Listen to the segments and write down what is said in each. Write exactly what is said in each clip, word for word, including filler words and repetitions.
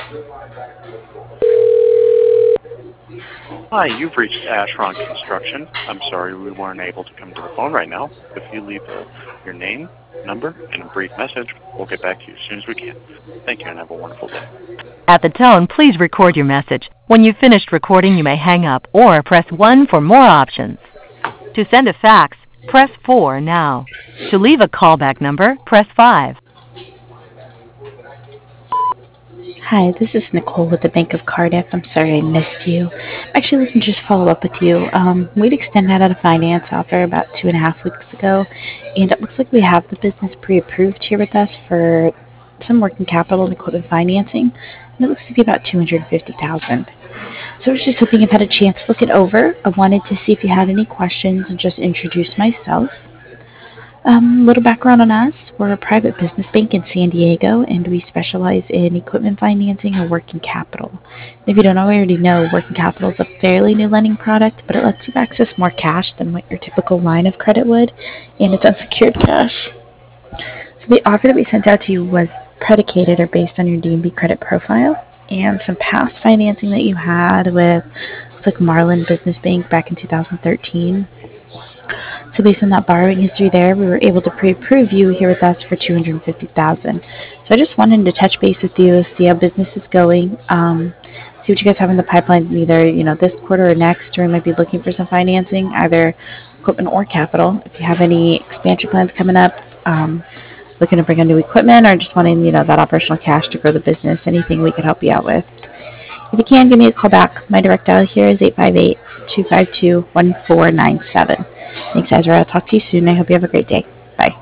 Hi, you've reached Ashron Construction. I'm sorry we weren't able to come to the phone right now. If you leave uh, your name, number, and a brief message, we'll get back to you as soon as we can. Thank you and have a wonderful day. At the tone, please record your message. When you've finished recording, you may hang up or press one for more options. To send a fax, press four now. To leave a callback number, press five. Hi, this is Nicole with the Bank of Cardiff. I'm sorry I missed you. I'm actually looking to just follow up with you. Um, we'd extended out a finance offer about two and a half weeks ago, and it looks like we have the business pre-approved here with us for some working capital and equipment financing, and it looks to be about two hundred fifty thousand dollars. So I was just hoping you've had a chance to look it over. I wanted to see if you had any questions and just introduce myself. Um, little background on us. We're a private business bank in San Diego, and we specialize in equipment financing and working capital. If you don't already know, working capital is a fairly new lending product, but it lets you access more cash than what your typical line of credit would, and it's unsecured cash. So the offer that we sent out to you was predicated or based on your D and B credit profile and some past financing that you had with like Marlin Business Bank back in two thousand thirteen. So based on that borrowing history there, we were able to pre-approve you here with us for two hundred fifty thousand dollars. So I just wanted to touch base with you, see how business is going, um, see what you guys have in the pipeline either, you know, this quarter or next, or you might be looking for some financing, either equipment or capital. If you have any expansion plans coming up, um, looking to bring on new equipment, or just wanting, you know, that operational cash to grow the business, anything we could help you out with. If you can, give me a call back. My direct dial here is eight five eight, two five two, one four nine seven. Thanks, Ezra. I'll talk to you soon. I hope you have a great day. Bye.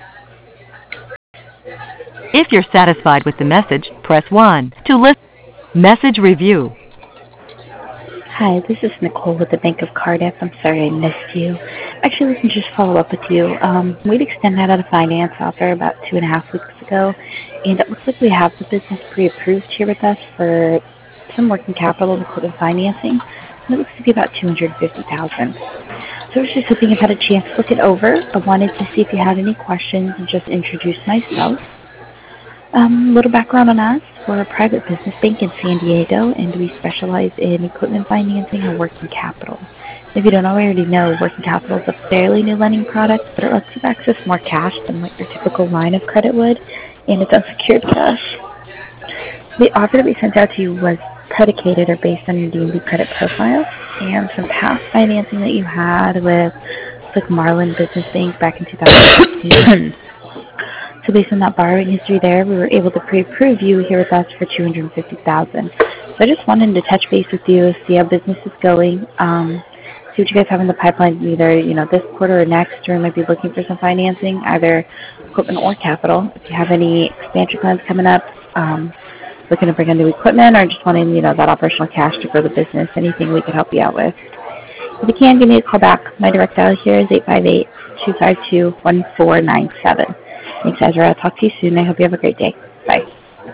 If you're satisfied with the message, press one. To listen, message review. Hi, this is Nicole with the Bank of Cardiff. I'm sorry I missed you. Actually, looking to just follow up with you. Um, we'd extended out a finance offer about two and a half weeks ago, and it looks like we have the business pre-approved here with us for some working capital and equipment financing, and it looks to be about two hundred fifty thousand dollars. So I was just hoping you've had a chance to look it over. I wanted to see if you had any questions and just introduce myself. Um, little background on us. We're a private business bank in San Diego, and we specialize in equipment financing and working capital. If you don't already know, working capital is a fairly new lending product, but it lets you access more cash than what your typical line of credit would, and it's unsecured cash. The offer that we sent out to you was predicated or based on your D and B credit profile and some past financing that you had with like Marlin Business Bank back in two thousand sixteen. So based on that borrowing history there, we were able to pre-approve you here with us for two hundred fifty thousand dollars. So I just wanted to touch base with you, see how business is going, um, see what you guys have in the pipeline either, you know, this quarter or next, or you might be looking for some financing, either equipment or capital. If you have any expansion plans coming up, um, looking to bring on new equipment, or just wanting, you know, that operational cash to grow the business, anything we could help you out with. If you can, give me a call back. My direct dial here is eight five eight, two five two, one four nine seven. Thanks, Ezra. I'll talk to you soon. I hope you have a great day. Bye.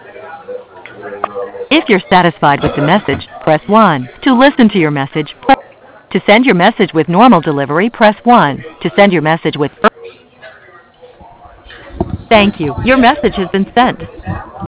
If you're satisfied with the message, press one. To listen to your message, press to send your message with normal delivery, press one. To send your message with... Thank you. Your message has been sent.